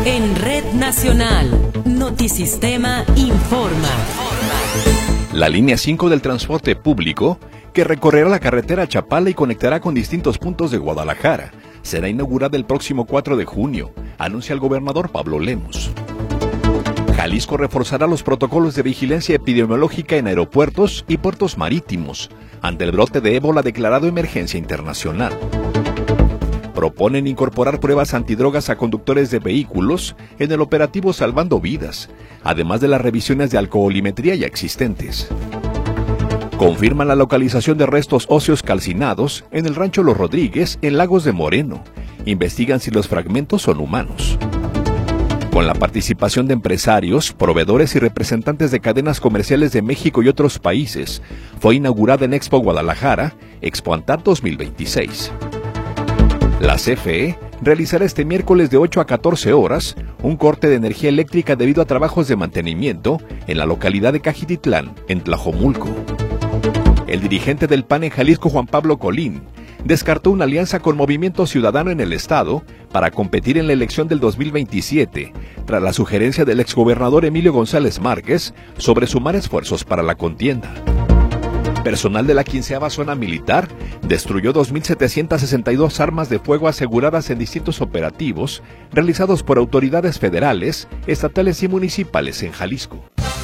En Red Nacional, Notisistema informa. La línea 5 del transporte público, que recorrerá la carretera Chapala y conectará con distintos puntos de Guadalajara, será inaugurada el próximo 4 de junio, anuncia el gobernador Pablo Lemos. Jalisco reforzará los protocolos de vigilancia epidemiológica en aeropuertos y puertos marítimos, ante el brote de ébola declarado emergencia internacional. Proponen incorporar pruebas antidrogas a conductores de vehículos en el operativo Salvando Vidas, además de las revisiones de alcoholimetría ya existentes. Confirman la localización de restos óseos calcinados en el rancho Los Rodríguez, en Lagos de Moreno. Investigan si los fragmentos son humanos. Con la participación de empresarios, proveedores y representantes de cadenas comerciales de México y otros países, fue inaugurada en Expo Guadalajara, Expo Antap 2026. La CFE realizará este miércoles de 8 a 14 horas un corte de energía eléctrica debido a trabajos de mantenimiento en la localidad de Cajititlán, en Tlajomulco. El dirigente del PAN en Jalisco, Juan Pablo Colín, descartó una alianza con Movimiento Ciudadano en el estado para competir en la elección del 2027, tras la sugerencia del exgobernador Emilio González Márquez sobre sumar esfuerzos para la contienda. Personal de la 15ª Zona Militar destruyó 2.762 armas de fuego aseguradas en distintos operativos realizados por autoridades federales, estatales y municipales en Jalisco.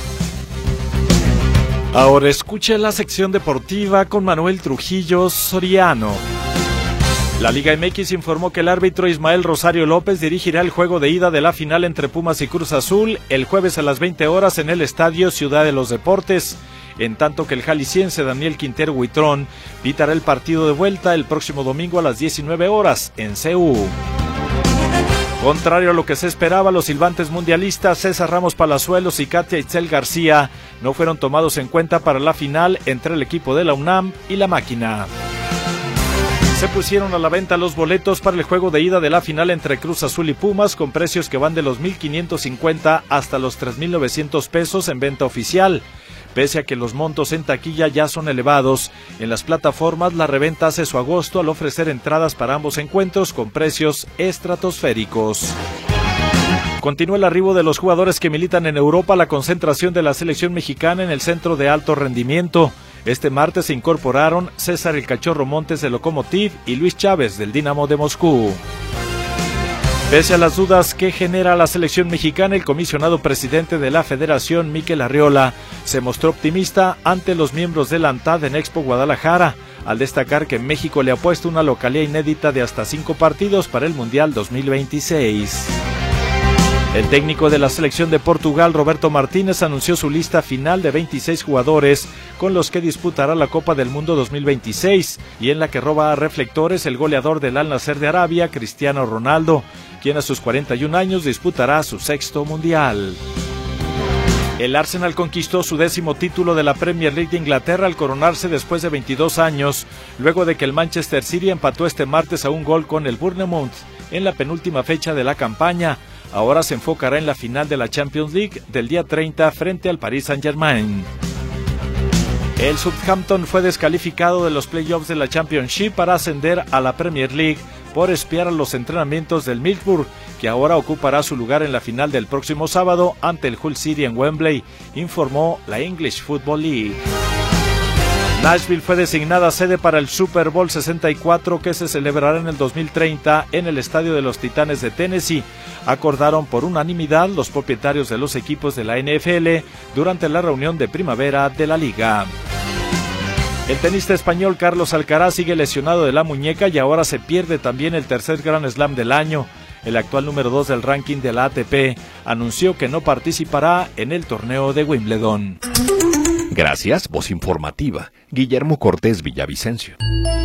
Ahora escuche la sección deportiva con Manuel Trujillo Soriano. La Liga MX informó que el árbitro Ismael Rosario López dirigirá el juego de ida de la final entre Pumas y Cruz Azul el jueves a las 20 horas en el Estadio Ciudad de los Deportes, en tanto que el jalisciense Daniel Quintero Huitrón pitará el partido de vuelta el próximo domingo a las 19 horas en CU. Contrario a lo que se esperaba, los silbantes mundialistas César Ramos Palazuelos y Katia Itzel García no fueron tomados en cuenta para la final entre el equipo de la UNAM y la Máquina. Se pusieron a la venta los boletos para el juego de ida de la final entre Cruz Azul y Pumas con precios que van de los 1,550 hasta los 3,900 pesos en venta oficial. Pese a que los montos en taquilla ya son elevados, en las plataformas la reventa hace su agosto al ofrecer entradas para ambos encuentros con precios estratosféricos. Continúa el arribo de los jugadores que militan en Europa a la concentración de la selección mexicana en el Centro de Alto Rendimiento. Este martes se incorporaron César el Cachorro Montes de Lokomotiv y Luis Chávez del Dinamo de Moscú. Pese a las dudas que genera la selección mexicana, el comisionado presidente de la Federación, Mikel Arriola, se mostró optimista ante los miembros de la ANTAD en Expo Guadalajara, al destacar que México le ha puesto una localía inédita de hasta 5 partidos para el Mundial 2026. El técnico de la selección de Portugal, Roberto Martínez, anunció su lista final de 26 jugadores con los que disputará la Copa del Mundo 2026 y en la que roba reflectores el goleador del Al Nassr de Arabia, Cristiano Ronaldo, quien a sus 41 años disputará su 6º Mundial. El Arsenal conquistó su 10º título de la Premier League de Inglaterra al coronarse después de 22 años, luego de que el Manchester City empató este martes a un gol con el Bournemouth en la penúltima fecha de la campaña. Ahora se enfocará en la final de la Champions League del día 30 frente al Paris Saint-Germain. El Southampton fue descalificado de los playoffs de la Championship para ascender a la Premier League por espiar a los entrenamientos del Middlesbrough, que ahora ocupará su lugar en la final del próximo sábado ante el Hull City en Wembley, informó la English Football League. Nashville fue designada sede para el Super Bowl 64 que se celebrará en el 2030 en el Estadio de los Titanes de Tennessee. Acordaron por unanimidad los propietarios de los equipos de la NFL durante la reunión de primavera de la liga. El tenista español Carlos Alcaraz sigue lesionado de la muñeca y ahora se pierde también el tercer Grand Slam del año. El actual número 2 del ranking de la ATP anunció que no participará en el torneo de Wimbledon. Gracias, voz informativa, Guillermo Cortés Villavicencio.